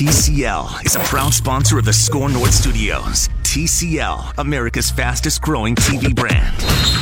TCL is a proud sponsor of the Score North Studios. TCL, America's fastest growing TV brand.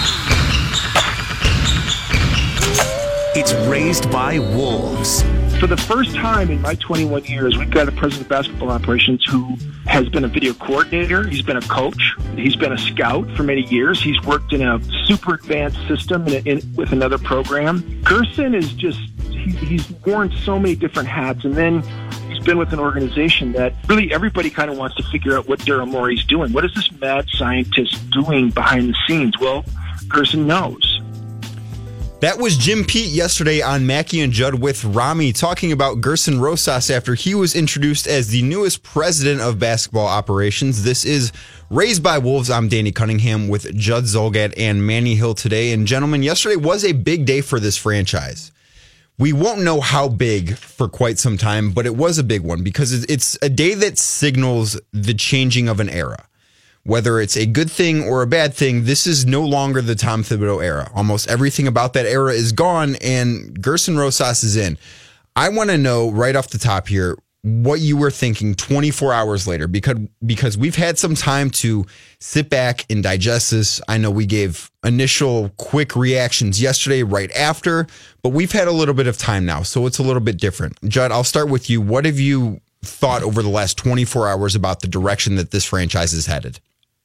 It's raised by wolves. For the first time in my 21 years, we've got a president of basketball operations who has been a video coordinator. He's been a coach. He's been a scout for many years. He's worked in a super advanced system with another program. Gerson is just, he's worn so many different hats. And then he's been with an organization that really everybody kind of wants to figure out what Daryl Morey's doing. What is this mad scientist doing behind the scenes? Well, Gerson knows. That was Jim Pete yesterday on Mackey and Judd with Rami talking about Gerson Rosas after he was introduced as the newest president of basketball operations. This is Raised by Wolves. I'm Danny Cunningham with Judd Zolgad and Manny Hill today. And gentlemen, yesterday was a big day for this franchise. We won't know how big for quite some time, but it was a big one because it's a day that signals the changing of an era. Whether it's a good thing or a bad thing, this is no longer the Tom Thibodeau era. Almost everything about that era is gone, and Gerson Rosas is in. I want to know right off the top here what you were thinking 24 hours later, because we've had some time to sit back and digest this. I know we gave initial quick reactions yesterday right after, but we've had a little bit of time now, so it's a little bit different. Judd, I'll start with you. What have you thought over the last 24 hours about the direction that this franchise is headed?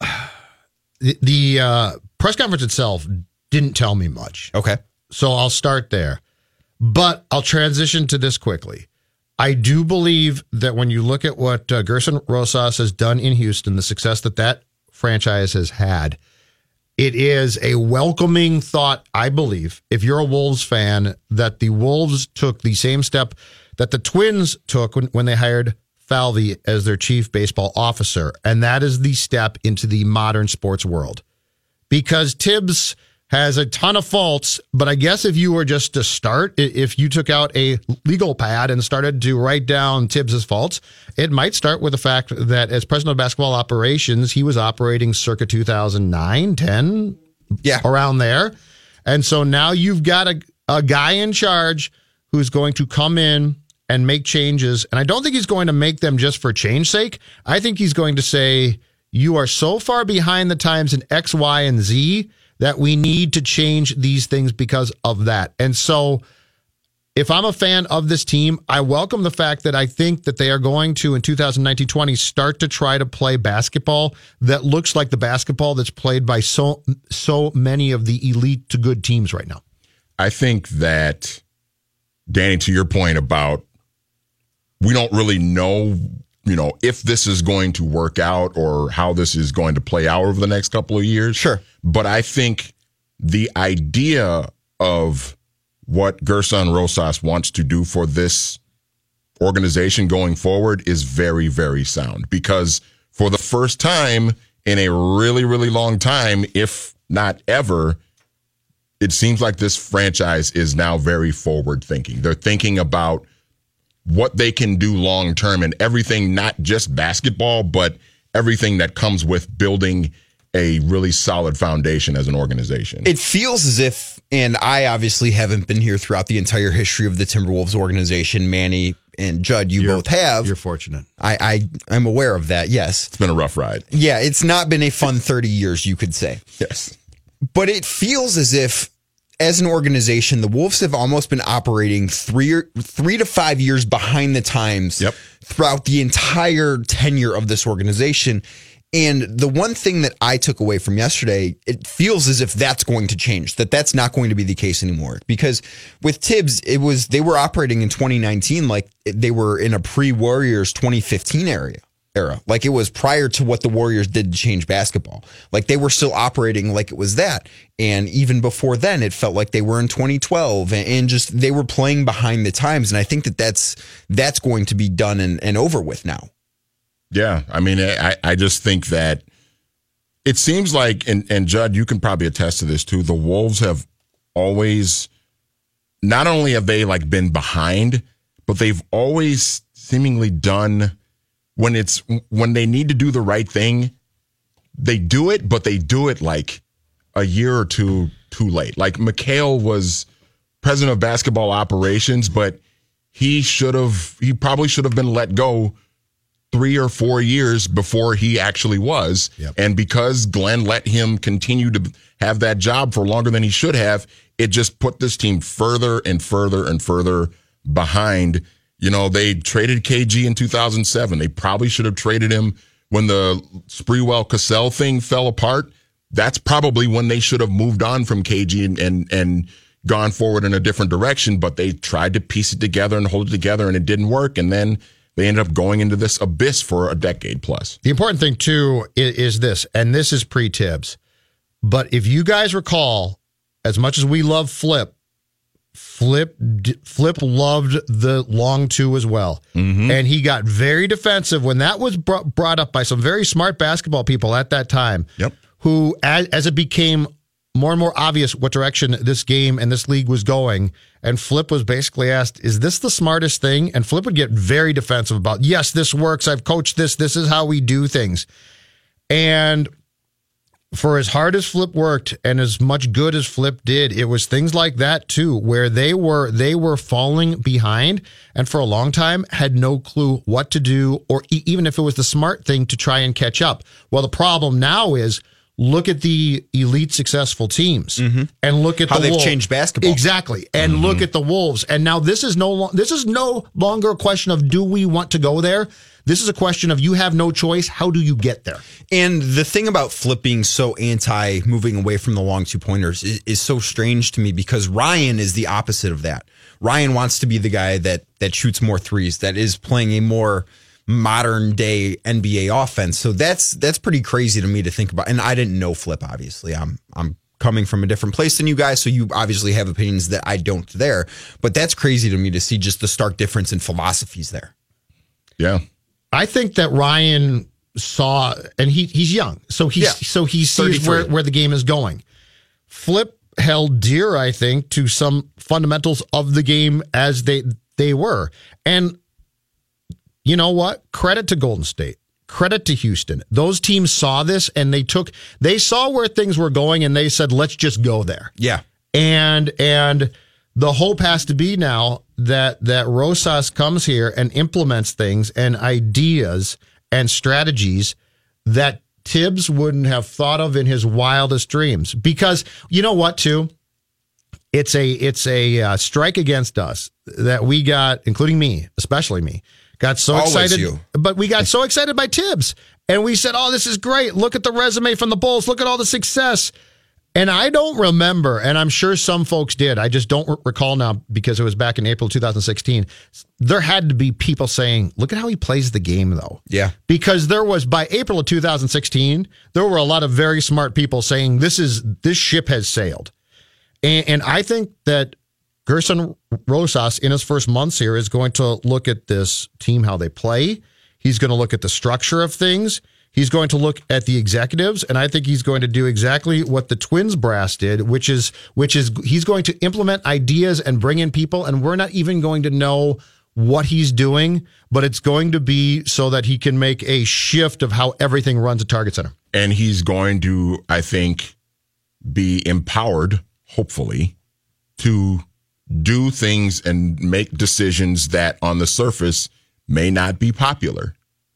The press conference itself didn't tell me much. Okay. So I'll start there. But I'll transition to this quickly. I do believe that when you look at what Gerson Rosas has done in Houston, the success that franchise has had, it is a welcoming thought, I believe, if you're a Wolves fan, that the Wolves took the same step that the Twins took when they hired Falvey as their chief baseball officer, and that is the step into the modern sports world. Because Tibbs has a ton of faults, but I guess if you were just to start, if you took out a legal pad and started to write down Tibbs's faults, it might start with the fact that as president of basketball operations, he was operating circa 2009, 10, around there. And so now you've got a guy in charge who's going to come in and make changes. And I don't think he's going to make them just for change's sake. I think he's going to say, you are so far behind the times in X, Y, and Z that we need to change these things because of that. And so if I'm a fan of this team, I welcome the fact that I think that they are going to, in 2019-20, start to try to play basketball that looks like the basketball that's played by so many of the elite to good teams right now. I think that, Danny, to your point about we don't really know, if this is going to work out or how this is going to play out over the next couple of years. Sure. But I think the idea of what Gerson Rosas wants to do for this organization going forward is very, very sound. Because for the first time in a really, really long time, if not ever, it seems like this franchise is now very forward thinking. They're thinking about what they can do long term and everything, not just basketball, but everything that comes with building a really solid foundation as an organization. It feels as if, and I obviously haven't been here throughout the entire history of the Timberwolves organization. Manny and Judd, you both have. You're fortunate. I'm aware of that, yes. It's been a rough ride. Yeah, it's not been a fun 30 years, you could say. Yes. But it feels as if, as an organization, the Wolves have almost been operating 3 to 5 years behind the times throughout the entire tenure of this organization. And the one thing that I took away from yesterday, it feels as if that's going to change, that's not going to be the case anymore. Because with Tibbs, they were operating in 2019 like they were in a pre-Warriors 2015 era. Like it was prior to what the Warriors did to change basketball. Like they were still operating like it was that. And even before then, it felt like they were in 2012 and just they were playing behind the times. And I think that's going to be done and over with now. Yeah. I mean, I just think that it seems like, and Judd, you can probably attest to this too, the Wolves have always, not only have they like been behind, but they've always seemingly done, when they need to do the right thing, they do it, but they do it like a year or two too late. Like McHale was president of basketball operations, but he probably should have been let go 3 or 4 years before he actually was. Yep. And because Glenn let him continue to have that job for longer than he should have, it just put this team further and further and further behind. You know, they traded KG in 2007. They probably should have traded him when the Sprewell-Cassell thing fell apart. That's probably when they should have moved on from KG and gone forward in a different direction, but they tried to piece it together and hold it together, and it didn't work. And then they ended up going into this abyss for a decade plus. The important thing, too, is this, and this is pre-Tibbs. But if you guys recall, as much as we love Flip loved the long two as well. Mm-hmm. And he got very defensive when that was brought up by some very smart basketball people at that time. Yep. Who, as it became more and more obvious what direction this game and this league was going, and Flip was basically asked, is this the smartest thing? And Flip would get very defensive about, yes, this works. I've coached this. This is how we do things. And for as hard as Flip worked and as much good as Flip did, it was things like that too, where they were falling behind and for a long time had no clue what to do, or even if it was the smart thing to try and catch up. Well, the problem now is, look at the elite successful teams and look at how they've Wolves. Changed basketball. Exactly. And look at the Wolves. And now this is no longer a question of do we want to go there? This is a question of you have no choice. How do you get there? And the thing about Flip being so anti moving away from the long 2-pointers is so strange to me, because Ryan is the opposite of that. Ryan wants to be the guy that shoots more threes, that is playing a more modern day NBA offense. So that's pretty crazy to me to think about. And I didn't know Flip, obviously. I'm coming from a different place than you guys, so you obviously have opinions that I don't there. But that's crazy to me to see just the stark difference in philosophies there. Yeah. I think that Ryan saw, and he's young, so he sees where the game is going. Flip held dear, I think, to some fundamentals of the game as they were. And you know what? Credit to Golden State. Credit to Houston. Those teams saw this and they saw where things were going and they said, let's just go there. Yeah. And the hope has to be now that Rosas comes here and implements things and ideas and strategies that Tibbs wouldn't have thought of in his wildest dreams. Because you know what, too? It's a strike against us that we got, including me, especially me. Got so excited, but we got so excited by Tibbs, and we said, "Oh, this is great! Look at the resume from the Bulls. Look at all the success." And I don't remember, and I'm sure some folks did. I just don't recall now because it was back in April 2016. There had to be people saying, "Look at how he plays the game, though." Yeah, because there was by April of 2016, there were a lot of very smart people saying, "This ship has sailed," and I think that Gerson Rosas, in his first months here, is going to look at this team, how they play. He's going to look at the structure of things. He's going to look at the executives, and I think he's going to do exactly what the Twins brass did, which is he's going to implement ideas and bring in people, and we're not even going to know what he's doing, but it's going to be so that he can make a shift of how everything runs at Target Center. And he's going to, I think, be empowered, hopefully, to do things and make decisions that on the surface may not be popular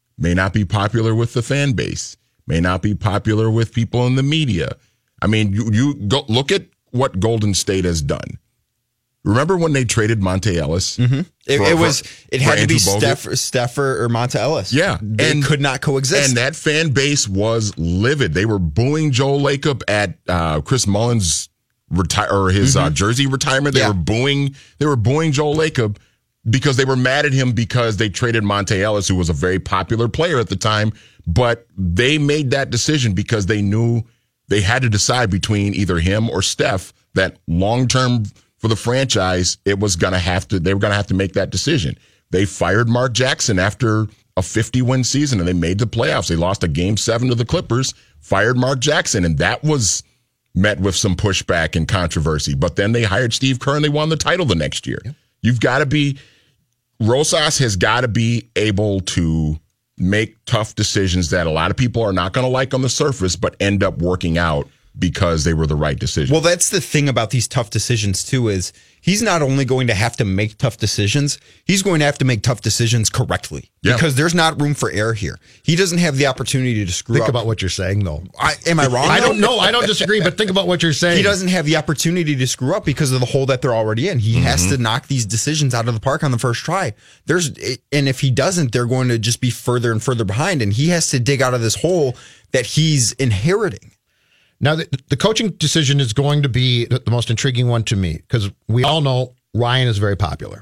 with the fan base, may not be popular with people in the media. I mean, you go look at what Golden State has done. Remember when they traded Monte Ellis? Mm-hmm. It had to be Steph or Monte Ellis. Yeah. They could not coexist. And that fan base was livid. They were booing Joe Lacob at Chris Mullins' jersey retirement. They were booing Joel Lacob because they were mad at him because they traded Monte Ellis, who was a very popular player at the time. But they made that decision because they knew they had to decide between either him or Steph, that long term for the franchise, they were going to have to make that decision. They fired Mark Jackson after a 50-win season, and they made the playoffs. They lost a Game 7 to the Clippers, fired Mark Jackson, and that was met with some pushback and controversy. But then they hired Steve Kerr and they won the title the next year. Yep. Rosas has got to be able to make tough decisions that a lot of people are not going to like on the surface, but end up working out because they were the right decision. Well, that's the thing about these tough decisions, too, is he's not only going to have to make tough decisions, he's going to have to make tough decisions correctly. Yeah. Because there's not room for error here. He doesn't have the opportunity to screw up. Think about what you're saying, though. Am I wrong? I don't know. I don't disagree, but think about what you're saying. He doesn't have the opportunity to screw up because of the hole that they're already in. He has to knock these decisions out of the park on the first try. And if he doesn't, they're going to just be further and further behind, and he has to dig out of this hole that he's inheriting. Now, the coaching decision is going to be the most intriguing one to me because we all know Ryan is very popular.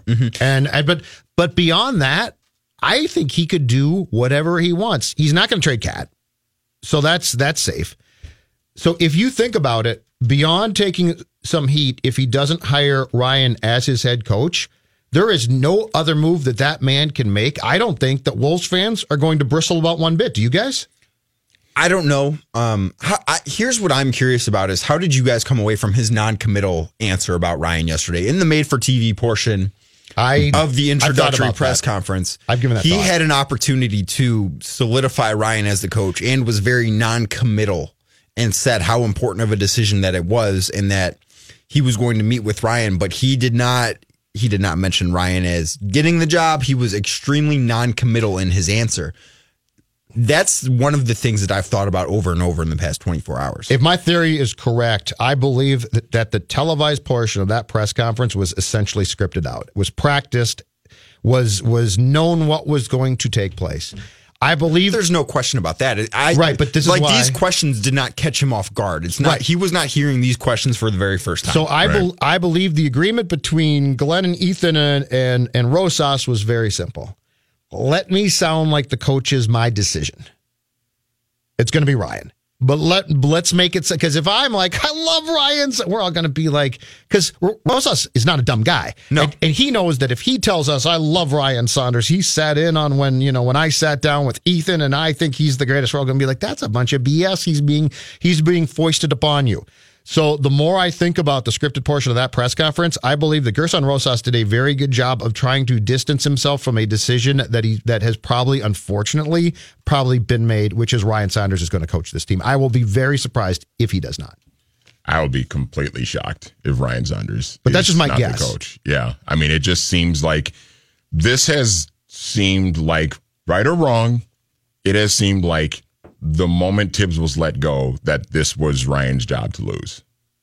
But beyond that, I think he could do whatever he wants. He's not going to trade Cat, so that's safe. So if you think about it, beyond taking some heat, if he doesn't hire Ryan as his head coach, there is no other move that man can make. I don't think that Wolves fans are going to bristle about one bit. Do you guys? I don't know. Here's what I'm curious about is how did you guys come away from his non-committal answer about Ryan yesterday in the made-for-TV portion of the introductory press conference? I've given that He thought. had an opportunity to solidify Ryan as the coach and was very non-committal and said how important of a decision that it was and that he was going to meet with Ryan, but he did not mention Ryan as getting the job. He was extremely non-committal in his answer. That's one of the things that I've thought about over and over in the past 24 hours. If my theory is correct, I believe that the televised portion of that press conference was essentially scripted out. It was practiced, was known what was going to take place. I believe there's no question about that. Right, but this is why these questions did not catch him off guard. It's not. Right. He was not hearing these questions for the very first time. So I believe the agreement between Glenn and Ethan and Rosas was very simple. Let me sound like the coach is my decision. It's going to be Ryan. But let's make it, because if I'm like, I love Ryan's, we're all going to be like, because Rosas is not a dumb guy. No. And he knows that if he tells us, I love Ryan Saunders, he sat in on when I sat down with Ethan and I think he's the greatest, we're all going to be like, that's a bunch of BS. He's being foisted upon you. So the more I think about the scripted portion of that press conference, I believe that Gerson Rosas did a very good job of trying to distance himself from a decision that has probably, unfortunately, been made, which is Ryan Saunders is going to coach this team. I will be very surprised if he does not. I would be completely shocked if Ryan Saunders But that's just my not guess. The coach. Yeah. I mean, it just seems like this has seemed like, right or wrong, it has seemed like the moment Tibbs was let go, that this was Ryan's job to lose.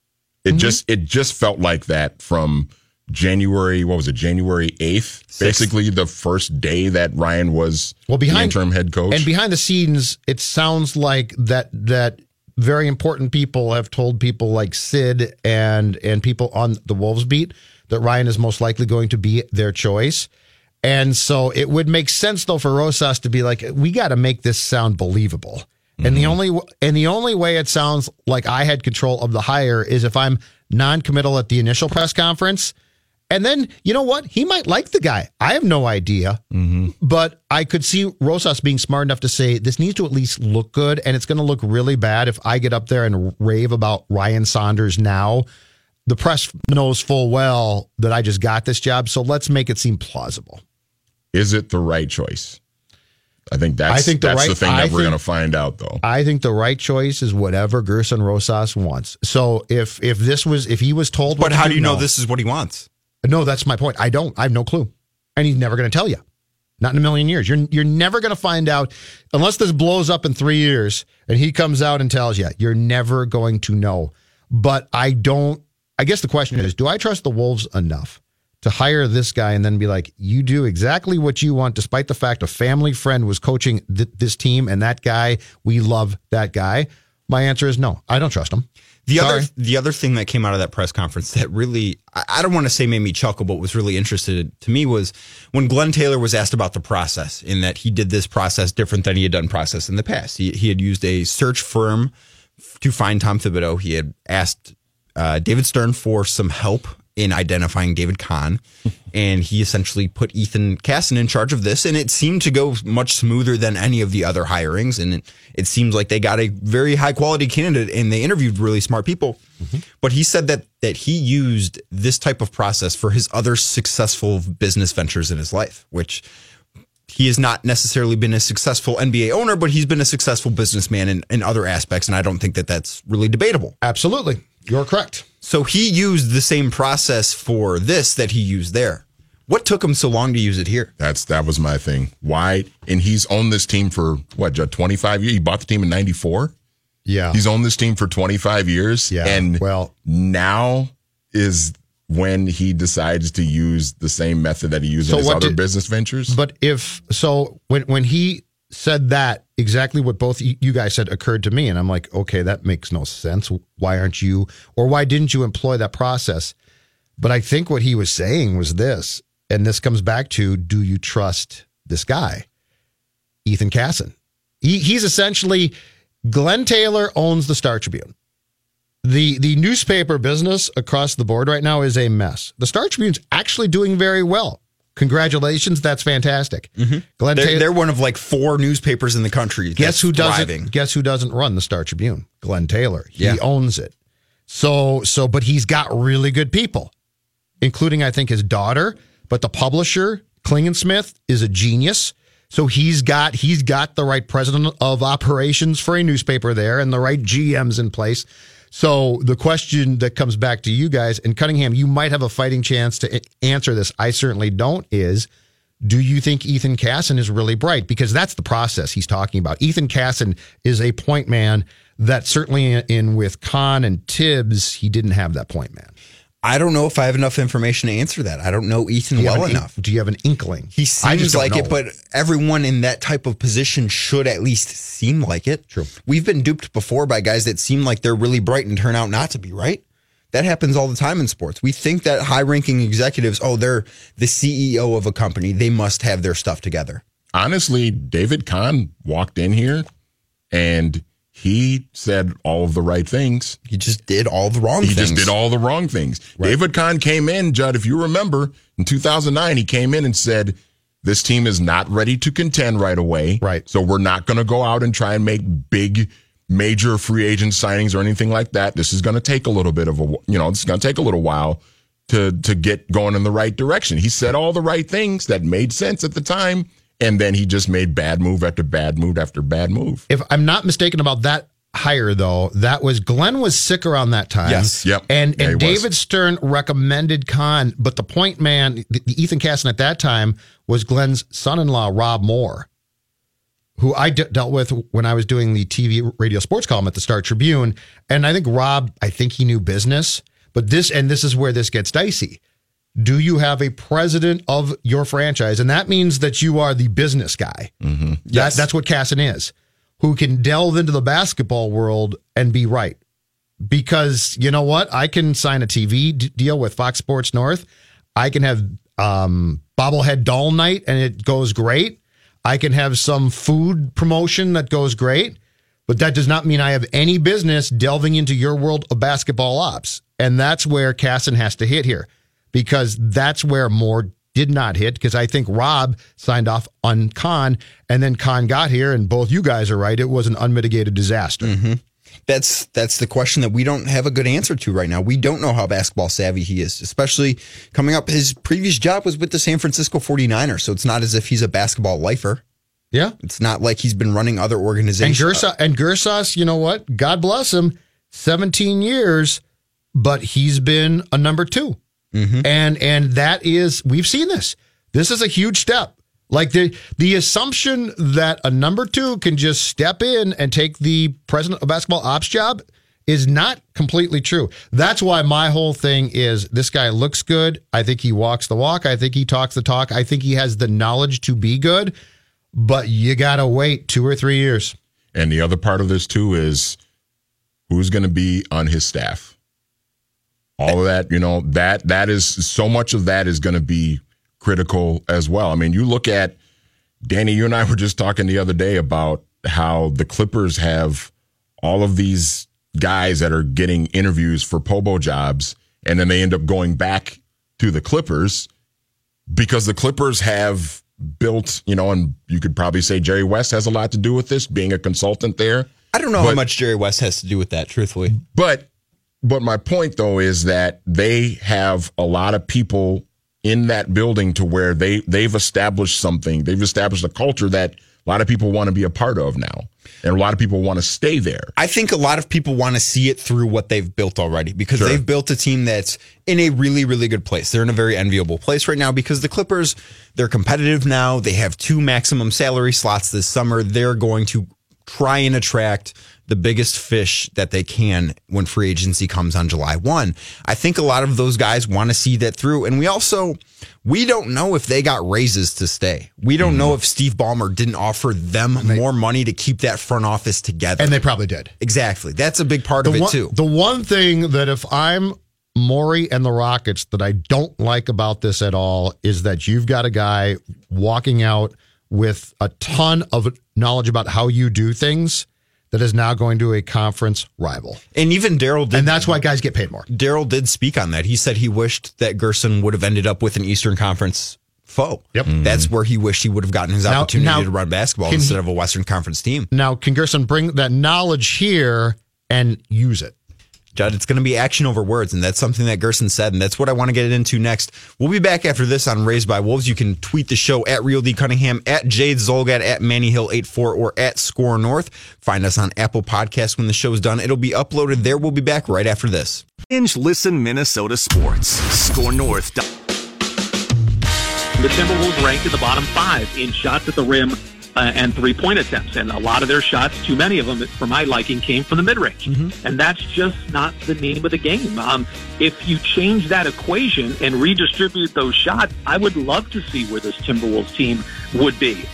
It just felt like that from January, January 8th? Basically the first day that Ryan was the interim head coach. And behind the scenes, it sounds like that very important people have told people like Sid and people on the Wolves beat that Ryan is most likely going to be their choice. And so it would make sense, though, for Rosas to be like, we got to make this sound believable. And the only way it sounds like I had control of the hire is if I'm non-committal at the initial press conference. And then, you know what? He might like the guy. I have no idea. But I could see Rosas being smart enough to say, this needs to at least look good. And it's going to look really bad if I get up there and rave about Ryan Saunders now. The press knows full well that I just got this job. So let's make it seem plausible. Is it the right choice? I think that's the thing that we're going to find out, though. I think the right choice is whatever Gerson Rosas wants. So if he was told, but how do you know this is what he wants? No, that's my point. I have no clue, and he's never going to tell you. Not in a million years. You're never going to find out unless this blows up in 3 years and he comes out and tells you. You're never going to know. But I guess the question is, do I trust the Wolves enough to hire this guy and then be like, you do exactly what you want, despite the fact a family friend was coaching this team and that guy, we love that guy? My answer is no. I don't trust him. The other thing that came out of that press conference that really, I don't want to say made me chuckle, but was really interested to me was when Glenn Taylor was asked about the process, in that he did this process different than he had done process in the past. He had used a search firm to find Tom Thibodeau. He had asked David Stern for some help in identifying David Kahn, and he essentially put Ethan Casson in charge of this, and it seemed to go much smoother than any of the other hirings, and it seems like they got a very high-quality candidate, and they interviewed really smart people. But he said that he used this type of process for his other successful business ventures in his life, which he has not necessarily been a successful NBA owner, but he's been a successful businessman in other aspects, and I don't think that that's really debatable. Absolutely. You're correct. So he used the same process for this that he used there. What took him so long to use it here? That was my thing. Why? And he's owned this team for, 25 years? He bought the team in 94? Yeah. He's owned this team for 25 years. Yeah. And now is when he decides to use the same method that he used in his other business ventures. But when he said that, exactly what both you guys said occurred to me. And I'm like, okay, that makes no sense. Why didn't you employ that process? But I think what he was saying was this, and this comes back to, do you trust this guy, Ethan Casson? He's essentially, Glenn Taylor owns the Star Tribune. The newspaper business across the board right now is a mess. The Star Tribune's actually doing very well. Congratulations, that's fantastic. Mm-hmm. Glenn Taylor, they're one of like 4 newspapers in the country. Guess who doesn't run the Star Tribune? Glenn Taylor. He owns it. But he's got really good people, including I think his daughter. But the publisher, Klingensmith, is a genius. So he's got the right president of operations for a newspaper there and the right GMs in place. So the question that comes back to you guys, and Cunningham, you might have a fighting chance to answer this. I certainly don't, is, do you think Ethan Casson is really bright? Because that's the process he's talking about. Ethan Casson is a point man that certainly in with Kahn and Tibbs, he didn't have that point man. I don't know if I have enough information to answer that. I don't know Ethan well enough. Do you have an inkling? He seems like it, but everyone in that type of position should at least seem like it. True. We've been duped before by guys that seem like they're really bright and turn out not to be, right? That happens all the time in sports. We think that high-ranking executives, they're the CEO of a company. They must have their stuff together. Honestly, David Kahn walked in here and he said all of the right things. He just did all the wrong things. He just did all the wrong things. Right. David Kahn came in, Judd, if you remember, in 2009, he came in and said, this team is not ready to contend right away. Right. So we're not going to go out and try and make big, major free agent signings or anything like that. This is going to take a little bit of it's going to take a little while to get going in the right direction. He said all the right things that made sense at the time. And then he just made bad move after bad move after bad move. If I'm not mistaken about that hire, though, Glenn was sick around that time. Yes. Yep. And David Stern recommended Kahn, but the point man, the Ethan Casson at that time, was Glenn's son-in-law, Rob Moore, who I dealt with when I was doing the TV radio sports column at the Star Tribune. And I think Rob, he knew business. But this is where this gets dicey. Do you have a president of your franchise? And that means that you are the business guy. Mm-hmm. Yes. That's what Casson is, who can delve into the basketball world and be right. Because you know what? I can sign a TV deal with Fox Sports North. I can have bobblehead doll night and it goes great. I can have some food promotion that goes great. But that does not mean I have any business delving into your world of basketball ops. And that's where Casson has to hit here. Because that's where Moore did not hit, because I think Rob signed off on Kahn, and then Kahn got here, and both you guys are right. It was an unmitigated disaster. Mm-hmm. That's the question that we don't have a good answer to right now. We don't know how basketball savvy he is, especially coming up. His previous job was with the San Francisco 49ers, so it's not as if he's a basketball lifer. Yeah. It's not like he's been running other organizations. And Gersas, you know what? God bless him, 17 years, but he's been a number 2. Mm-hmm. And that is, we've seen this. This is a huge step. Like the assumption that a number 2 can just step in and take the president of basketball ops job is not completely true. That's why my whole thing is, this guy looks good. I think he walks the walk. I think he talks the talk. I think he has the knowledge to be good, but you got to wait 2 or 3 years. And the other part of this too is who's going to be on his staff. All of that, that is, so much of that is going to be critical as well. I mean, you look at, Danny, you and I were just talking the other day about how the Clippers have all of these guys that are getting interviews for Pobo jobs, and then they end up going back to the Clippers because the Clippers have built, and you could probably say Jerry West has a lot to do with this, being a consultant there. I don't know how much Jerry West has to do with that, truthfully. But my point, though, is that they have a lot of people in that building to where they've established something. They've established a culture that a lot of people want to be a part of now. And a lot of people want to stay there. I think a lot of people want to see it through what they've built already because Sure. they've built a team that's in a really, really good place. They're in a very enviable place right now because the Clippers, they're competitive now. They have 2 maximum salary slots this summer. They're going to try and attract the biggest fish that they can when free agency comes on July 1. I think a lot of those guys want to see that through. And we don't know if they got raises to stay. We don't know if Steve Ballmer didn't offer them more money to keep that front office together. And they probably did. Exactly. That's a big part of it too. The one thing that if I'm Morey and the Rockets that I don't like about this at all is that you've got a guy walking out with a ton of knowledge about how you do things that is now going to a conference rival. And even Daryl did. And that's why guys get paid more. Daryl did speak on that. He said he wished that Gerson would have ended up with an Eastern Conference foe. Yep. That's where he wished he would have gotten his opportunity to run basketball instead of a Western Conference team. Now, can Gerson bring that knowledge here and use it? Judd, it's going to be action over words, and that's something that Gerson said, and that's what I want to get into next. We'll be back after this on Raised by Wolves. You can tweet the show at Real D Cunningham, at Jade Zolgad, at MannyHill84, or at Score North. Find us on Apple Podcasts when the show's done. It'll be uploaded there. We'll be back right after this. Binge Listen Minnesota Sports. Score North. The Timberwolves ranked in the bottom 5 in shots at the rim and three-point attempts. And a lot of their shots, too many of them, for my liking, came from the mid-range. And that's just not the name of the game. If you change that equation and redistribute those shots, I would love to see where this Timberwolves team would be.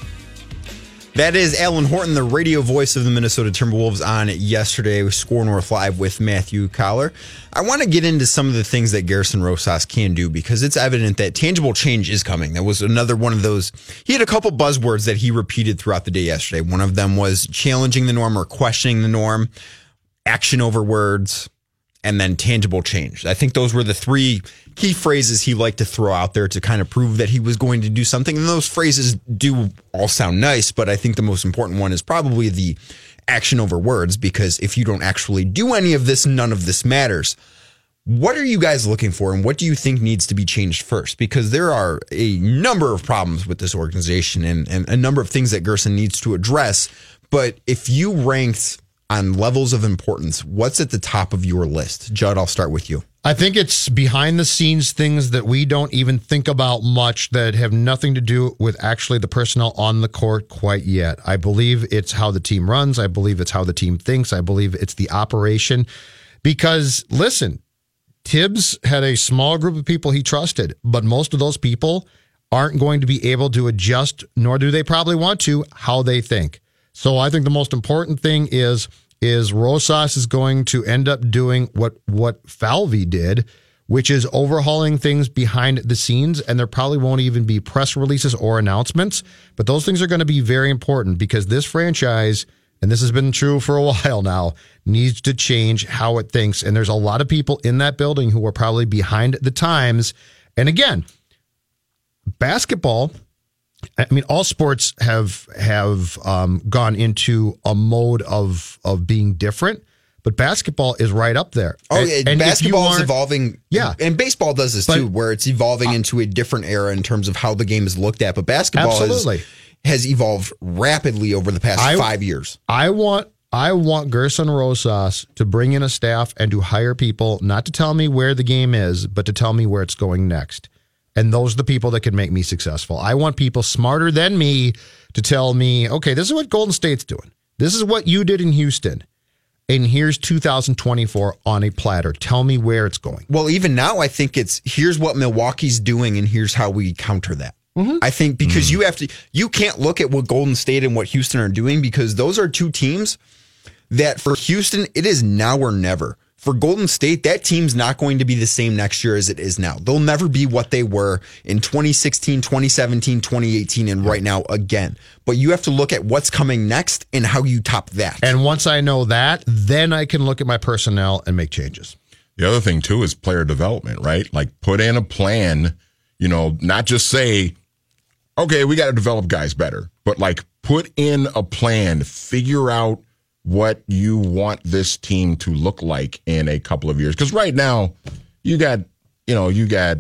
That is Alan Horton, the radio voice of the Minnesota Timberwolves on yesterday with Score North Live with Matthew Collar. I want to get into some of the things that Gersson Rosas can do because it's evident that tangible change is coming. That was another one of those. He had a couple buzzwords that he repeated throughout the day yesterday. One of them was challenging the norm or questioning the norm, action over words, and then tangible change. I think those were the 3 key phrases he liked to throw out there to kind of prove that he was going to do something. And those phrases do all sound nice, but I think the most important one is probably the action over words, because if you don't actually do any of this, none of this matters. What are you guys looking for, and what do you think needs to be changed first? Because there are a number of problems with this organization and a number of things that Gersson needs to address. But if you ranked on levels of importance, what's at the top of your list? Judd, I'll start with you. I think it's behind the scenes things that we don't even think about much that have nothing to do with actually the personnel on the court quite yet. I believe it's how the team runs. I believe it's how the team thinks. I believe it's the operation. Because, listen, Tibbs had a small group of people he trusted, but most of those people aren't going to be able to adjust, nor do they probably want to, how they think. So I think the most important thing is Rosas is going to end up doing what Falvey did, which is overhauling things behind the scenes, and there probably won't even be press releases or announcements, but those things are going to be very important because this franchise, and this has been true for a while now, needs to change how it thinks, and there's a lot of people in that building who are probably behind the times. And again, basketball, I mean, all sports have gone into a mode of being different, but basketball is right up there. And basketball is evolving. Yeah. And baseball does this too, where it's evolving into a different era in terms of how the game is looked at. But basketball has evolved rapidly over the past 5 years. I want Gersson Rosas to bring in a staff and to hire people, not to tell me where the game is, but to tell me where it's going next. And those are the people that can make me successful. I want people smarter than me to tell me, okay, this is what Golden State's doing. This is what you did in Houston. And here's 2024 on a platter. Tell me where it's going. Well, even now, I think it's here's what Milwaukee's doing and here's how we counter that. I think because you can't look at what Golden State and what Houston are doing because those are 2 teams that for Houston, it is now or never. For Golden State, that team's not going to be the same next year as it is now. They'll never be what they were in 2016, 2017, 2018, and right now again. But you have to look at what's coming next and how you top that. And once I know that, then I can look at my personnel and make changes. The other thing, too, is player development, right? Like put in a plan, not just say, okay, we got to develop guys better, but like put in a plan, figure out what you want this team to look like in a couple of years. Because right now, you got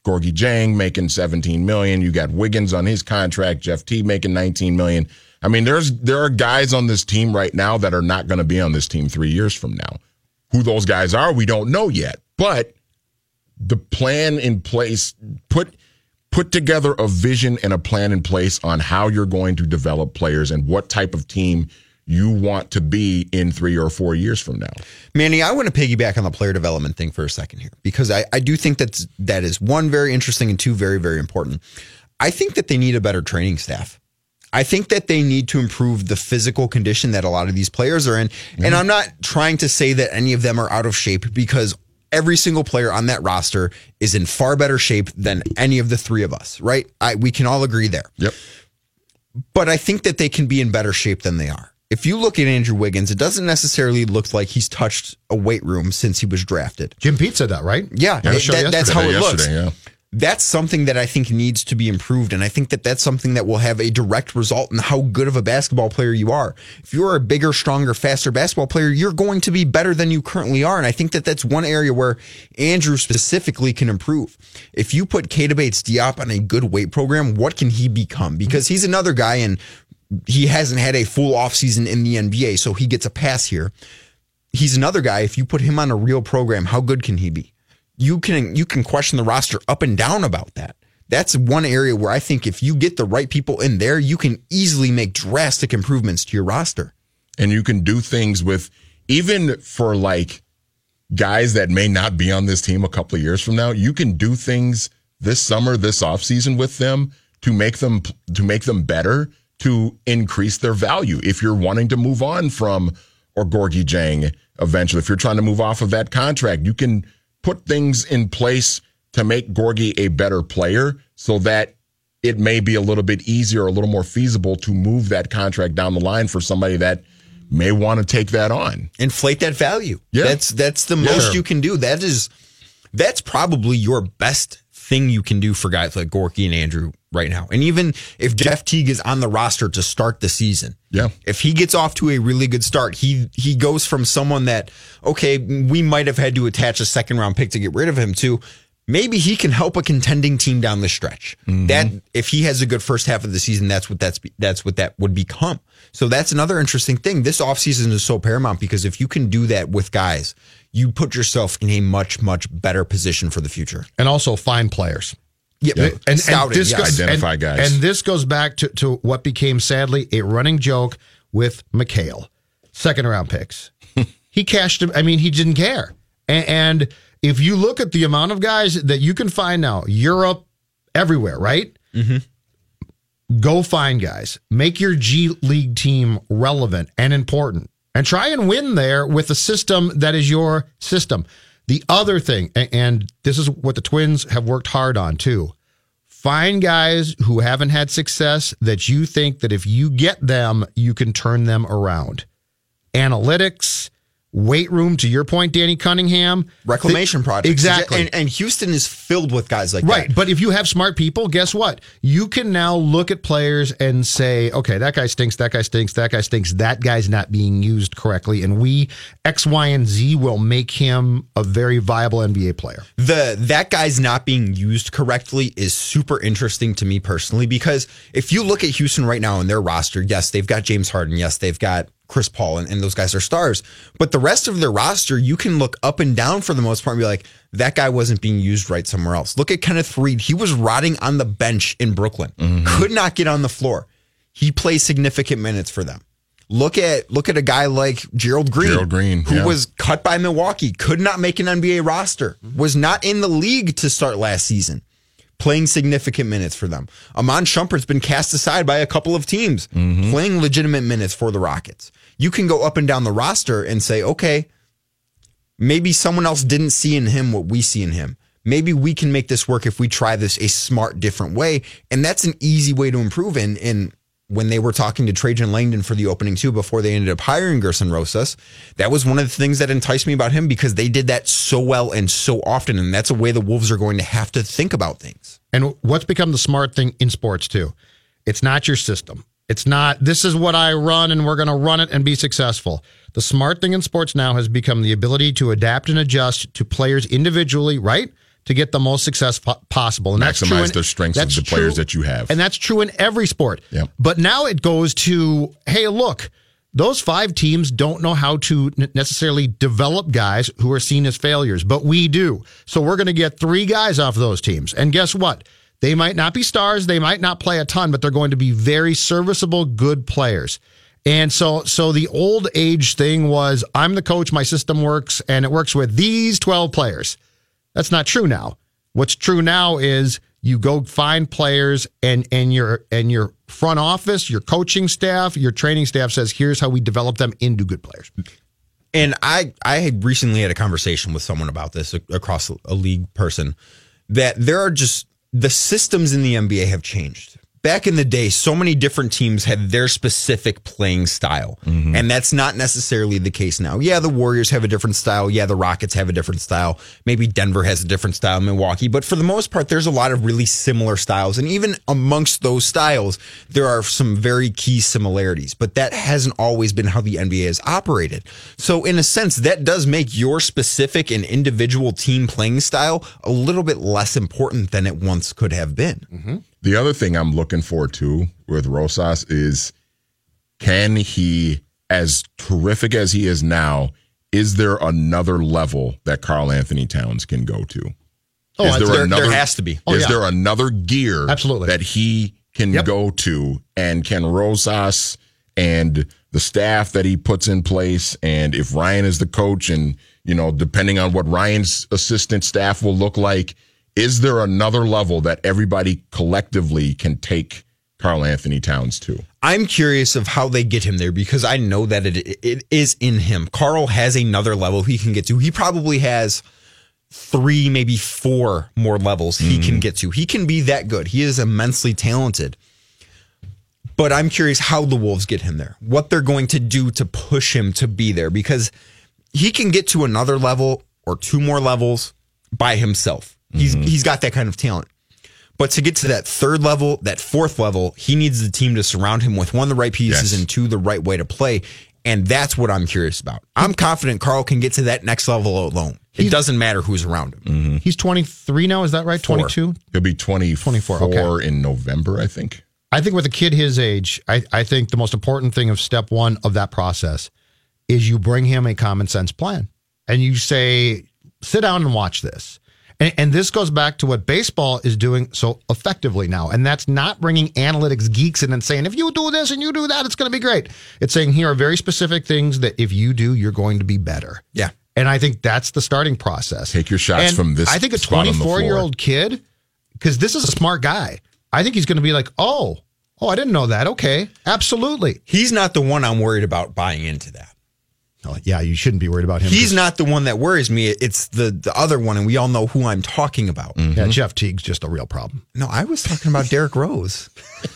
Gorgie Jang making $17 million. You got Wiggins on his contract, Jeff T making $19 million. I mean, there are guys on this team right now that are not going to be on this team 3 years from now. Who those guys are, we don't know yet. But the plan in place, put together a vision and a plan in place on how you're going to develop players and what type of team you want to be in 3 or 4 years from now. Manny, I want to piggyback on the player development thing for a second here, because I do think that is one, very interesting, and two, very, very important. I think that they need a better training staff. I think that they need to improve the physical condition that a lot of these players are in. Mm-hmm. And I'm not trying to say that any of them are out of shape, because every single player on that roster is in far better shape than any of the three of us, right? We can all agree there. Yep. But I think that they can be in better shape than they are. If you look at Andrew Wiggins, it doesn't necessarily look like he's touched a weight room since he was drafted. Jim Pete said that, right? Yeah, that's how it looks. Yeah. That's something that I think needs to be improved, and I think that that's something that will have a direct result in how good of a basketball player you are. If you're a bigger, stronger, faster basketball player, you're going to be better than you currently are, and I think that that's one area where Andrew specifically can improve. If you put Keita Bates-Diop on a good weight program, what can he become? Because he's another guy, and he hasn't had a full offseason in the NBA, so he gets a pass here. He's another guy, if you put him on a real program, how good can he be? You can question the roster up and down about that. That's one area where I think if you get the right people in there, you can easily make drastic improvements to your roster. And you can do things with, even for like guys that may not be on this team a couple of years from now, you can do things this summer, this offseason with them to make them better, to increase their value. If you're wanting to move on from or Gorgie Jang eventually, if you're trying to move off of that contract, you can put things in place to make Gorgie a better player so that it may be a little bit easier, a little more feasible to move that contract down the line for somebody that may want to take that on. Inflate that value. Yeah. That's the most you can do. That's probably your best thing you can do for guys like Gorgie and Andrew right now. And even if Jeff Teague is on the roster to start the season, if he gets off to a really good start, he goes from someone that, okay, we might have had to attach a second round pick to get rid of him to, maybe he can help a contending team down the stretch. Mm-hmm. That if he has a good first half of the season, that's what that would become. So that's another interesting thing. This offseason is so paramount, because if you can do that with guys, you put yourself in a much, much better position for the future. And also find players. Yep. And scouting, identify guys. And this goes back to what became, sadly, a running joke with McHale. Second round picks. He cashed him. I mean, he didn't care. And if you look at the amount of guys that you can find now, Europe, everywhere, right? Mm-hmm. Go find guys. Make your G League team relevant and important. And try and win there with a system that is your system. The other thing, and this is what the Twins have worked hard on too, find guys who haven't had success that you think that if you get them, you can turn them around. Analytics, weight room, to your point, Danny Cunningham. Reclamation projects. Exactly. And Houston is filled with guys like that. Right. But if you have smart people, guess what? You can now look at players and say, okay, that guy stinks, that guy stinks, that guy stinks, that guy's not being used correctly. And we, X, Y, and Z will make him a very viable NBA player. That guy's not being used correctly is super interesting to me personally, because if you look at Houston right now in their roster, yes, they've got James Harden. Yes, they've got Chris Paul, and those guys are stars. But the rest of their roster, you can look up and down for the most part and be like, that guy wasn't being used right somewhere else. Look at Kenneth Reed. He was rotting on the bench in Brooklyn. Mm-hmm. Could not get on the floor. He plays significant minutes for them. Look at a guy like Gerald Green, who was cut by Milwaukee, could not make an NBA roster, was not in the league to start last season, playing significant minutes for them. Iman Shumpert's been cast aside by a couple of teams, playing legitimate minutes for the Rockets. You can go up and down the roster and say, okay, maybe someone else didn't see in him what we see in him. Maybe we can make this work if we try this a smart, different way. And that's an easy way to improve. And when they were talking to Trajan Langdon for the opening two before they ended up hiring Gerson Rosas, that was one of the things that enticed me about him, because they did that so well and so often. And that's a way the Wolves are going to have to think about things. And what's become the smart thing in sports too? It's not your system. It's not, this is what I run and we're going to run it and be successful. The smart thing in sports now has become the ability to adapt and adjust to players individually, right? to get the most success possible. And that's true maximize the strengths of the players that you have. And that's true in every sport. Yep. But now it goes to, hey, look, those 5 teams don't know how to necessarily develop guys who are seen as failures, but we do. So we're going to get 3 guys off those teams. And guess what? They might not be stars. They might not play a ton, but they're going to be very serviceable, good players. And so the old age thing was, I'm the coach, my system works, and it works with these 12 players. That's not true now. What's true now is you go find players and your front office, your coaching staff, your training staff says, here's how we develop them into good players. And I had recently had a conversation with someone about this across a league person, that there are just, the systems in the NBA have changed. Back in the day, so many different teams had their specific playing style. And that's not necessarily the case now. Yeah, the Warriors have a different style. Yeah, the Rockets have a different style. Maybe Denver has a different style, Milwaukee. But for the most part, there's a lot of really similar styles. And even amongst those styles, there are some very key similarities. But that hasn't always been how the NBA has operated. So in a sense, that does make your specific and individual team playing style a little bit less important than it once could have been. The other thing I'm looking for, too, with Rosas is, can he, as terrific as he is now, is there another level that Karl Anthony Towns can go to? There has to be. Is there another gear Absolutely. that he can go to? And can Rosas and the staff that he puts in place, and if Ryan is the coach, and, you know, depending on what Ryan's assistant staff will look like, is there another level that everybody collectively can take Karl Anthony Towns to? I'm curious of how they get him there, because I know that it is in him. Karl has another level he can get to. He probably has 3, maybe 4 more levels he can get to. He can be that good. He is immensely talented. But I'm curious how the Wolves get him there, what they're going to do to push him to be there, because he can get to another level or 2 more levels by himself. He's got that kind of talent. But to get to that 3rd level, that 4th level, he needs the team to surround him with, 1, the right pieces, and 2, the right way to play. And that's what I'm curious about. I'm confident Karl can get to that next level alone. It doesn't matter who's around him. He's 23 now, is that right? 22? He'll be 24 in November, I think. I think with a kid his age, I think the most important thing of step 1 of that process is you bring him a common sense plan. And you say, sit down and watch this. And this goes back to what baseball is doing so effectively now. And that's not bringing analytics geeks in and saying, if you do this and you do that, it's going to be great. It's saying, here are very specific things that if you do, you're going to be better. Yeah. And I think that's the starting process. Take your shots from this. I think a spot on the floor. 24-year-old kid, because this is a smart guy, I think he's going to be like, oh, I didn't know that. Okay, absolutely. He's not the one I'm worried about buying into that. Oh, yeah, you shouldn't be worried about him. He's not the one that worries me. It's the other one, and we all know who I'm talking about. Yeah, Jeff Teague's just a real problem. No, I was talking about Derrick Rose.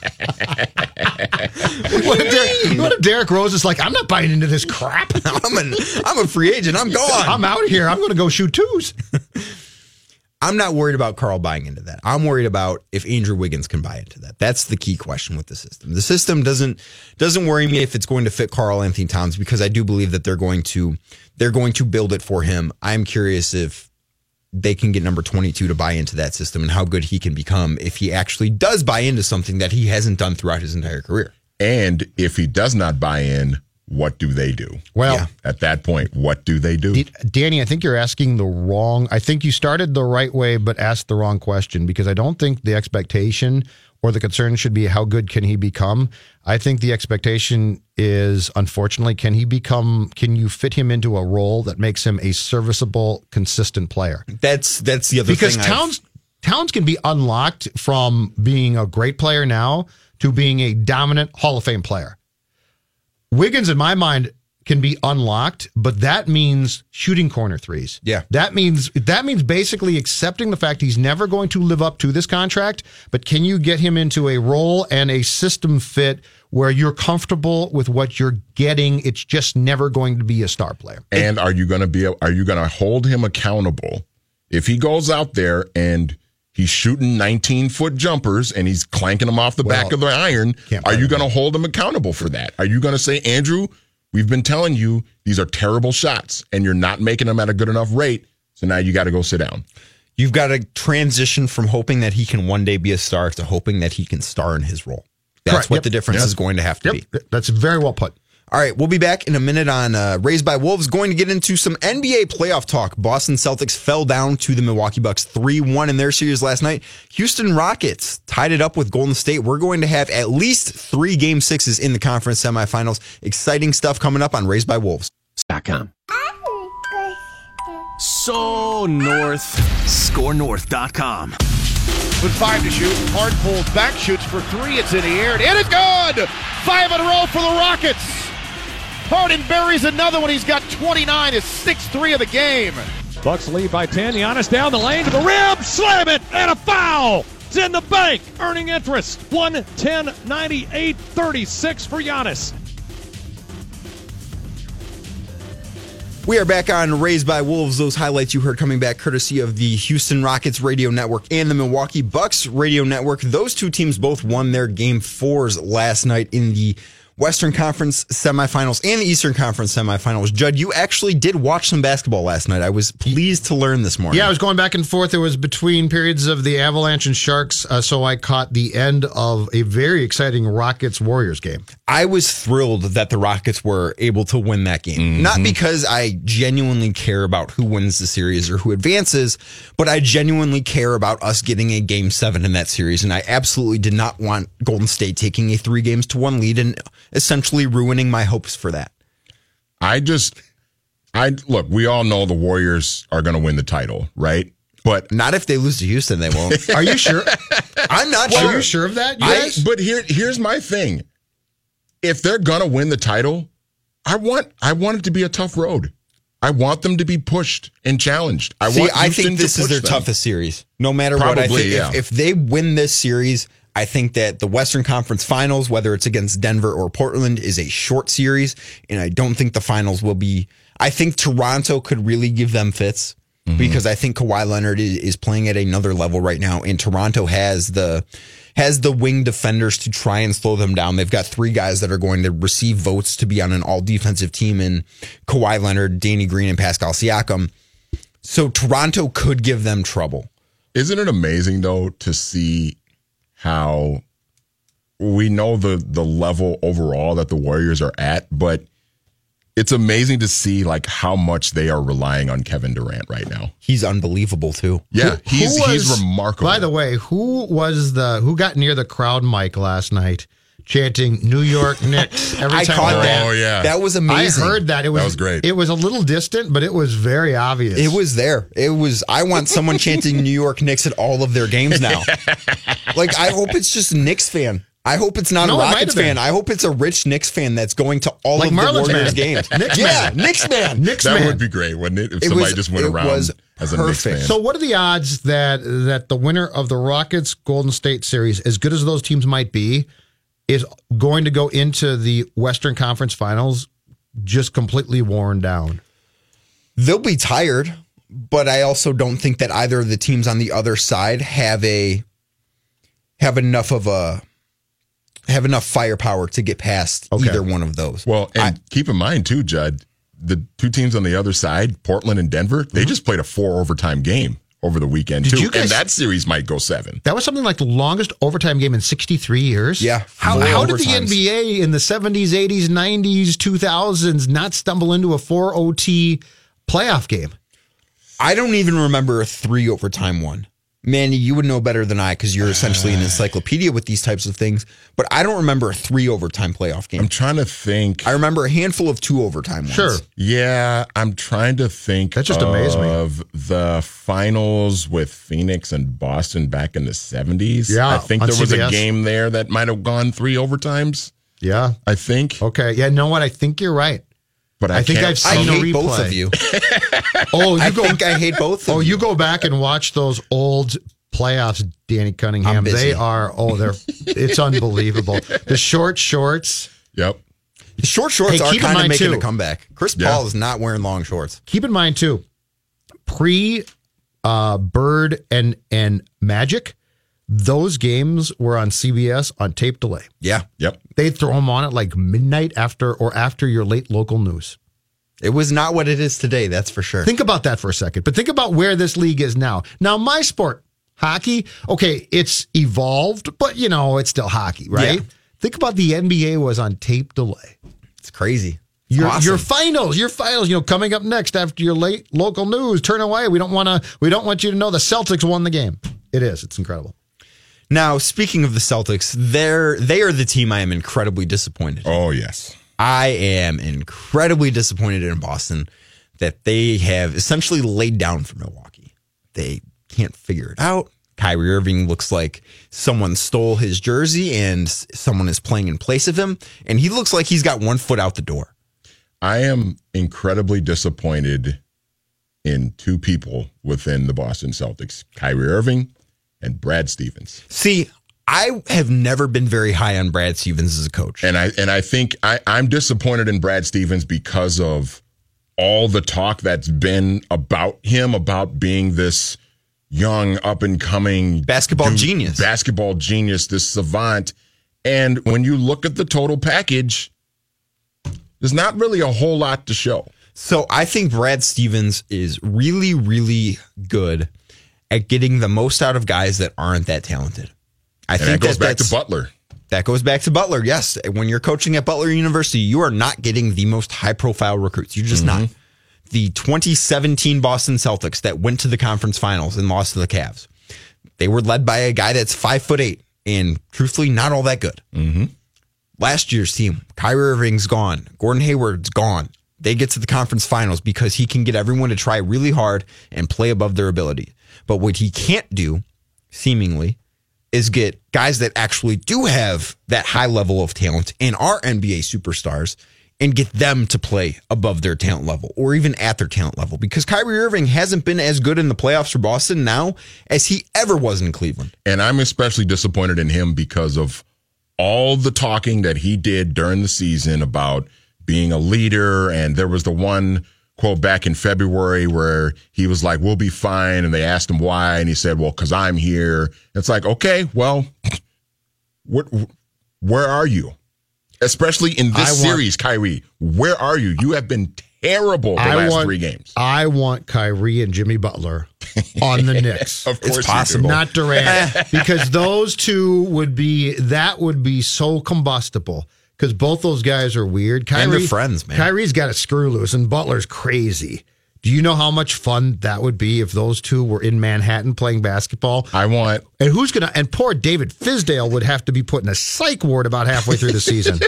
What if Derrick Rose is like, I'm not buying into this crap. I'm a free agent. I'm gone. I'm out of here. I'm going to go shoot 2s. I'm not worried about Karl buying into that. I'm worried about if Andrew Wiggins can buy into that. That's the key question with the system. The system doesn't worry me if it's going to fit Karl Anthony Towns, because I do believe that they're going to build it for him. I'm curious if they can get number 22 to buy into that system and how good he can become if he actually does buy into something that he hasn't done throughout his entire career. And if he does not buy in, what do they do? Well, at that point, what do they do? Danny, I think you're asking I think you started the right way, but asked the wrong question, because I don't think the expectation or the concern should be how good can he become. I think the expectation is, unfortunately, can you fit him into a role that makes him a serviceable, consistent player? That's the other thing. Because Towns can be unlocked from being a great player now to being a dominant Hall of Fame player. Wiggins, in my mind, can be unlocked, but that means shooting corner threes. Yeah. That means basically accepting the fact he's never going to live up to this contract, but can you get him into a role and a system fit where you're comfortable with what you're getting? It's just never going to be a star player. And are you going to hold him accountable if he goes out there and he's shooting 19-foot jumpers and he's clanking them off the back of the iron? Are you going to hold him accountable for that? Are you going to say, Andrew, we've been telling you these are terrible shots and you're not making them at a good enough rate, so now you got to go sit down? You've got to transition from hoping that he can one day be a star to hoping that he can star in his role. That's Correct. what the difference is going to have to be. That's very well put. All right, we'll be back in a minute on Raised by Wolves. Going to get into some NBA playoff talk. Boston Celtics fell down to the Milwaukee Bucks 3-1 in their series last night. Houston Rockets tied it up with Golden State. We're going to have at least 3 Game 6s in the conference semifinals. Exciting stuff coming up on Raised by Wolves. .com. So North. ScoreNorth.com. With 5 to shoot, hard pulls back, shoots for 3. It's in the air, and it is good! 5 in a row for the Rockets. Harden buries another one. He's got 29, his 6th of the game. Bucks lead by 10. Giannis down the lane to the rim, slam it, and a foul. It's in the bank, earning interest. 110-98-36 for Giannis. We are back on Raised by Wolves. Those highlights you heard coming back courtesy of the Houston Rockets radio network and the Milwaukee Bucks radio network. Those two teams both won their Game 4s last night in the Western Conference semifinals and the Eastern Conference semifinals. Judd, you actually did watch some basketball last night. I was pleased to learn this morning. Yeah, I was going back and forth. It was between periods of the Avalanche and Sharks, so I caught the end of a very exciting Rockets-Warriors game. I was thrilled that the Rockets were able to win that game. Mm-hmm. Not because I genuinely care about who wins the series or who advances, but I genuinely care about us getting a Game 7 in that series. And I absolutely did not want Golden State taking a 3-1 lead and essentially ruining my hopes for that. Look, we all know the Warriors are going to win the title, right? But not if they lose to Houston, they won't. Are you sure? I'm not sure. Are you sure of that? Yes. But here's my thing. If they're going to win the title, I want it to be a tough road. I want them to be pushed and challenged. I think this is their toughest series. No matter what, I think if they win this series, I think that the Western Conference Finals, whether it's against Denver or Portland, is a short series, and I don't think the finals will be. I think Toronto could really give them fits because I think Kawhi Leonard is playing at another level right now, and Toronto has the wing defenders to try and slow them down. They've got 3 guys that are going to receive votes to be on an all-defensive team in Kawhi Leonard, Danny Green, and Pascal Siakam. So Toronto could give them trouble. Isn't it amazing, though, to see how we know the level overall that the Warriors are at, but it's amazing to see like how much they are relying on Kevin Durant right now. He's unbelievable too. Yeah, he's remarkable. By the way, who got near the crowd mic last night chanting New York Knicks every time? I caught that. Oh yeah, that was amazing. I heard that. That was great. It was a little distant, but it was very obvious. It was there. It was. I want someone chanting New York Knicks at all of their games now. Like, I hope it's just a Knicks fan. I hope it's not a Rockets fan. I hope it's a rich Knicks fan that's going to all of the Warriors games. Knicks man. Knicks man. That would be great, wouldn't it? If somebody just went around as a Knicks fan. So what are the odds that the winner of the Rockets Golden State series, as good as those teams might be, is going to go into the Western Conference Finals just completely worn down? They'll be tired, but I also don't think that either of the teams on the other side have enough firepower to get past either one of those. Well, and keep in mind too, Judd, the 2 teams on the other side, Portland and Denver, they just played a 4 overtime game over the weekend too, and that series might go 7. That was something like the longest overtime game in 63 years. Yeah. How did the NBA in the 70s, 80s, 90s, 2000s not stumble into a 4 OT playoff game? I don't even remember a 3 overtime one. Manny, you would know better than I because you're essentially an encyclopedia with these types of things. But I don't remember a 3 overtime playoff game. I'm trying to think. I remember a handful of 2 overtime ones. Sure. Yeah, I'm trying to think. That just amazed me. Of the finals with Phoenix and Boston back in the 70s. Yeah, I think there was CBS. a game there that might have gone 3 overtimes. Yeah. I think. Okay. Yeah, you know what? I think you're right. But I think I've seen I a hate replay. both of you. I hate both of you. You go back and watch those old playoffs, Danny Cunningham. They are, it's unbelievable. The short shorts. Yep. The short shorts are kind of making a comeback. Chris Paul is not wearing long shorts. Keep in mind, too, Bird and Magic, those games were on CBS on tape delay. Yeah. Yep. They'd throw them on at like midnight after your late local news. It was not what it is today, that's for sure. Think about that for a second. But think about where this league is now. Now, my sport, hockey, okay, it's evolved, but, it's still hockey, right? Yeah. Think about the NBA was on tape delay. It's crazy. Your finals, coming up next after your late local news. Turn away. We don't want you to know the Celtics won the game. It's incredible. Now, speaking of the Celtics, they are the team I am incredibly disappointed in. Oh, yes. I am incredibly disappointed in Boston that they have essentially laid down for Milwaukee. They can't figure it out. Kyrie Irving looks like someone stole his jersey and someone is playing in place of him. And he looks like he's got one foot out the door. I am incredibly disappointed in two people within the Boston Celtics, Kyrie Irving and Brad Stevens. See, I have never been very high on Brad Stevens as a coach. And I think I'm disappointed in Brad Stevens because of all the talk that's been about him, about being this young, up-and-coming basketball genius, this savant. And when you look at the total package, there's not really a whole lot to show. So I think Brad Stevens is really, really good at getting the most out of guys that aren't that talented. I think that goes back to Butler. That goes back to Butler, yes. When you're coaching at Butler University, you are not getting the most high-profile recruits. You're just not. The 2017 Boston Celtics that went to the conference finals and lost to the Cavs, they were led by a guy that's 5'8" and truthfully not all that good. Last year's team, Kyrie Irving's gone. Gordon Hayward's gone. They get to the conference finals because he can get everyone to try really hard and play above their ability. But what he can't do, seemingly, is get guys that actually do have that high level of talent and are NBA superstars and get them to play above their talent level or even at their talent level, because Kyrie Irving hasn't been as good in the playoffs for Boston now as he ever was in Cleveland. And I'm especially disappointed in him because of all the talking that he did during the season about being a leader. And there was the one quote back in February where he was like, we'll be fine. And they asked him why. And he said, well, because I'm here. It's like, okay, well, where are you? Especially in this series, Kyrie, where are you? You have been terrible the last 3 games. I want Kyrie and Jimmy Butler on the Knicks. Of course, it's possible. Not Durant, because those two would be so combustible. Because both those guys are weird. And they're friends, man. Kyrie's got a screw loose, and Butler's crazy. Do you know how much fun that would be if those two were in Manhattan playing basketball? And and poor David Fizdale would have to be put in a psych ward about halfway through the season.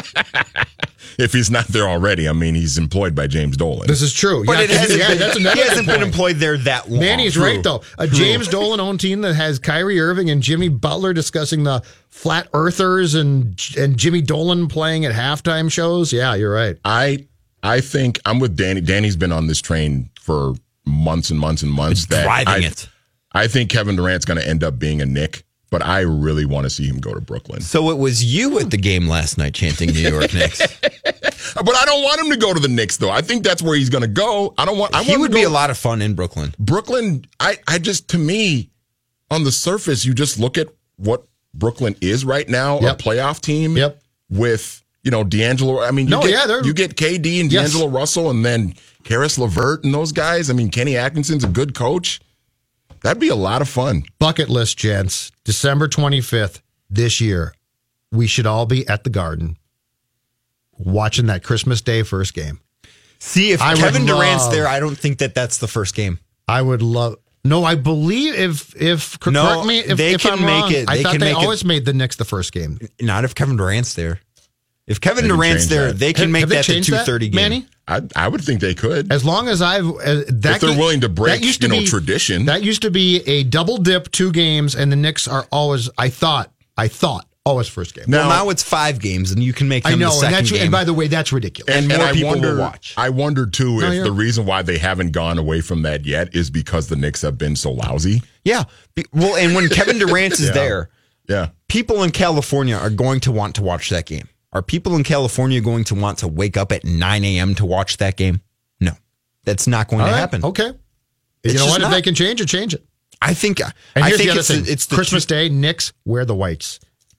If he's not there already, I mean, he's employed by James Dolan. This is true. But he hasn't been employed there that long. Manny's right, though. A James Dolan-owned team that has Kyrie Irving and Jimmy Butler discussing the Flat Earthers and Jimmy Dolan playing at halftime shows. Yeah, you're right. I think I'm with Danny. Danny's been on this train for months and months and months. Driving it. I think Kevin Durant's going to end up being a Knick, but I really want to see him go to Brooklyn. So it was you at the game last night chanting New York Knicks. But I don't want him to go to the Knicks, though. I think that's where he's going to go. He would be a lot of fun in Brooklyn. Brooklyn, to me, on the surface, you just look at what Brooklyn is right now, a playoff team with, D'Angelo. I mean, you get KD and D'Angelo Russell and then Karis LeVert and those guys. I mean, Kenny Atkinson's a good coach. That'd be a lot of fun. Bucket list, gents. December 25th this year, we should all be at the Garden watching that Christmas Day first game. See, if Kevin Durant's there, I don't think that's the first game. I would love... No, I believe correct me if I'm wrong. I thought they always made the Knicks the first game. Not if Kevin Durant's there. If Kevin Durant's there, they can make that the 2:30 game. Manny? I would think they could. As long as if they're willing to break, tradition. That used to be a double dip, 2 games, and the Knicks are always, I thought, always first game. Now it's 5 games, and you can make them the second game. And by the way, that's ridiculous. And more people will watch. I wonder, too, if the reason why they haven't gone away from that yet is because the Knicks have been so lousy. Yeah. Well, and when Kevin Durant is there, people in California are going to want to watch that game. Are people in California going to want to wake up at 9 a.m. to watch that game? No. That's not going to happen. Okay. You know what? If they can change it, change it. I think it's the Christmas Day, Knicks wear the whites.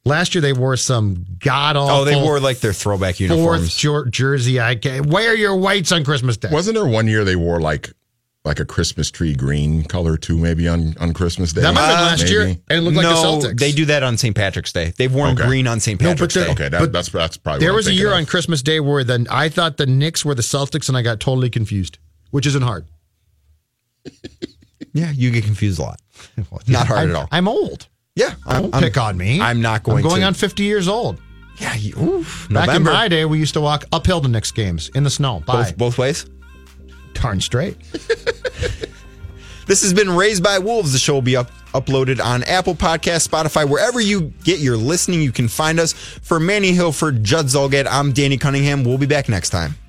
Last year they wore some god-awful... Oh, they wore like their throwback uniforms. Fourth jersey. Wear your whites on Christmas Day. Wasn't there one year they wore like a Christmas tree green color too, maybe on Christmas Day? That might have been last year, and it looked like the Celtics. They do that on St. Patrick's Day. They've worn green on St. Patrick's Day. Okay, that's probably there what was I'm a year thinking on of. Christmas Day where I thought the Knicks were the Celtics, and I got totally confused, which isn't hard. Yeah, you get confused a lot. Not hard at all. I'm old. Yeah, Don't pick on me. I'm not going to. I'm going on 50 years old. Yeah, Back in my day, we used to walk uphill to Knicks games in the snow. Bye. Both ways? Darn straight. This has been Raised by Wolves. The show will be uploaded on Apple Podcasts, Spotify, wherever you get your listening. You can find us. For Manny Hilford, Judd Zolgad, I'm Danny Cunningham. We'll be back next time.